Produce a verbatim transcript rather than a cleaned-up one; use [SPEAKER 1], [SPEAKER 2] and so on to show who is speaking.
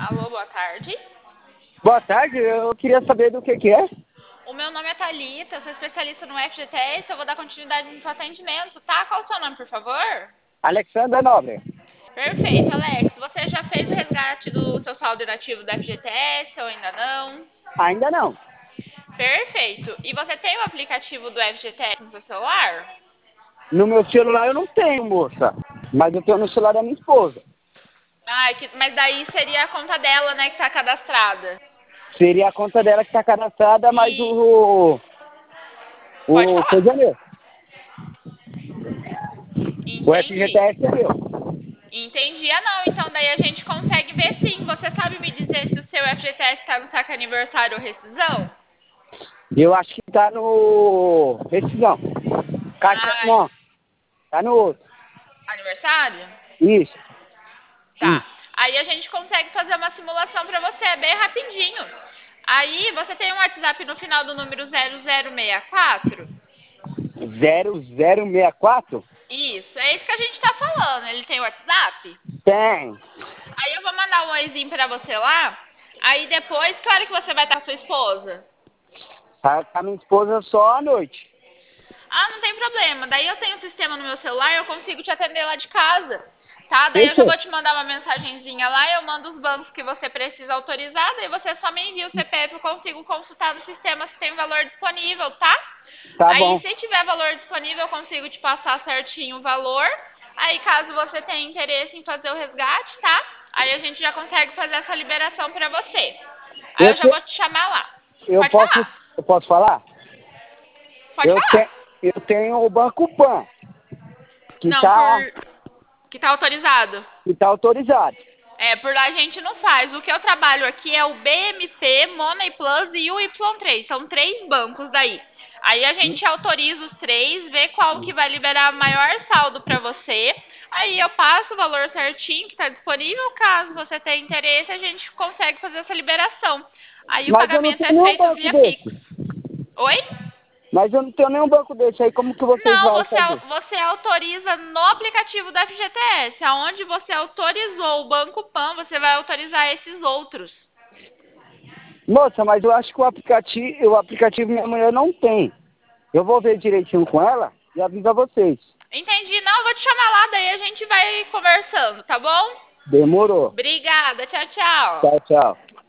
[SPEAKER 1] Alô, boa tarde.
[SPEAKER 2] Boa tarde, eu queria saber do que que é.
[SPEAKER 1] O meu nome é Thalita, eu sou especialista no F G T S, eu vou dar continuidade no seu atendimento, tá? Qual o seu nome, por favor?
[SPEAKER 2] Alexandra Nobre.
[SPEAKER 1] Perfeito, Alex. Você já fez o resgate do seu saldo inativo do F G T S ou ainda não?
[SPEAKER 2] Ainda não.
[SPEAKER 1] Perfeito. E você tem o aplicativo do F G T S no seu celular?
[SPEAKER 2] No meu celular eu não tenho, moça. Mas eu tenho no celular da minha esposa.
[SPEAKER 1] Ah, que- mas daí seria a conta dela, né, que tá cadastrada.
[SPEAKER 2] Seria a conta dela que está cadastrada, mas
[SPEAKER 1] E
[SPEAKER 2] o...
[SPEAKER 1] pode
[SPEAKER 2] O
[SPEAKER 1] falar.
[SPEAKER 2] coisa é meu. O F G T
[SPEAKER 1] Entendi.
[SPEAKER 2] S é meu.
[SPEAKER 1] Entendi. Ah, não. Então daí a gente consegue ver sim. Você sabe me dizer se o seu F G T S está no saque aniversário ou rescisão?
[SPEAKER 2] Eu acho que tá no... Rescisão. Caixa...
[SPEAKER 1] Ah,
[SPEAKER 2] Não, tá no outro.
[SPEAKER 1] aniversário?
[SPEAKER 2] Isso. Isso.
[SPEAKER 1] Tá. Aí a gente consegue fazer uma simulação para você, é bem rapidinho. Aí você tem um WhatsApp no final do número zero zero seis quatro?
[SPEAKER 2] zero zero seis quatro?
[SPEAKER 1] Isso, é isso que a gente tá falando. Ele tem WhatsApp?
[SPEAKER 2] Tem.
[SPEAKER 1] Aí eu vou mandar um oizinho pra você lá. Aí depois, que hora que você vai estar com a sua esposa?
[SPEAKER 2] Tá com a minha esposa só à noite.
[SPEAKER 1] Ah, não tem problema. Daí eu tenho um sistema no meu celular e eu consigo te atender lá de casa. Tá? Daí eu já
[SPEAKER 2] Fechou.
[SPEAKER 1] vou te mandar uma mensagenzinha lá, eu mando os bancos que você precisa autorizar, daí você só me envia o C P F, eu consigo consultar no sistema se tem valor disponível, tá?
[SPEAKER 2] Tá
[SPEAKER 1] Aí
[SPEAKER 2] bom.
[SPEAKER 1] se tiver valor disponível, eu consigo te passar certinho o valor. Aí caso você tenha interesse em fazer o resgate, tá? Aí a gente já consegue fazer essa liberação pra você. Aí
[SPEAKER 2] Eu,
[SPEAKER 1] eu já
[SPEAKER 2] te...
[SPEAKER 1] vou te chamar lá.
[SPEAKER 2] eu,
[SPEAKER 1] Pode
[SPEAKER 2] posso...
[SPEAKER 1] falar?
[SPEAKER 2] eu posso falar?
[SPEAKER 1] Pode
[SPEAKER 2] Eu,
[SPEAKER 1] falar.
[SPEAKER 2] te... eu tenho o Banco Pan, que
[SPEAKER 1] Não,
[SPEAKER 2] tá...
[SPEAKER 1] por... que tá autorizado.
[SPEAKER 2] que tá autorizado.
[SPEAKER 1] É, por lá a gente não faz. O que eu trabalho aqui é o B M T, Money Plus e o Y três. São três bancos daí. Aí a gente autoriza os três, vê qual que vai liberar maior saldo para você. Aí eu passo o valor certinho que está disponível. Caso você tenha interesse, a gente consegue fazer essa liberação. Aí o
[SPEAKER 2] Mas eu não
[SPEAKER 1] pagamento
[SPEAKER 2] tenho
[SPEAKER 1] é
[SPEAKER 2] nenhum
[SPEAKER 1] feito
[SPEAKER 2] banco
[SPEAKER 1] via Pix.
[SPEAKER 2] desse.
[SPEAKER 1] Oi?
[SPEAKER 2] Mas eu não tenho nenhum banco desse. Aí como que vocês
[SPEAKER 1] Não,
[SPEAKER 2] vão
[SPEAKER 1] você,
[SPEAKER 2] fazer?
[SPEAKER 1] você autoriza no aplicativo da F G T S. Aonde você autorizou o Banco Pan, você vai autorizar esses outros.
[SPEAKER 2] Moça, mas eu acho que o aplicativo, o aplicativo minha mulher não tem. Eu vou ver direitinho com ela e aviso a vocês.
[SPEAKER 1] Entendi. Não, eu vou te chamar lá, daí a gente vai conversando, tá bom?
[SPEAKER 2] Demorou.
[SPEAKER 1] Obrigada. Tchau, tchau.
[SPEAKER 2] Tchau, tchau.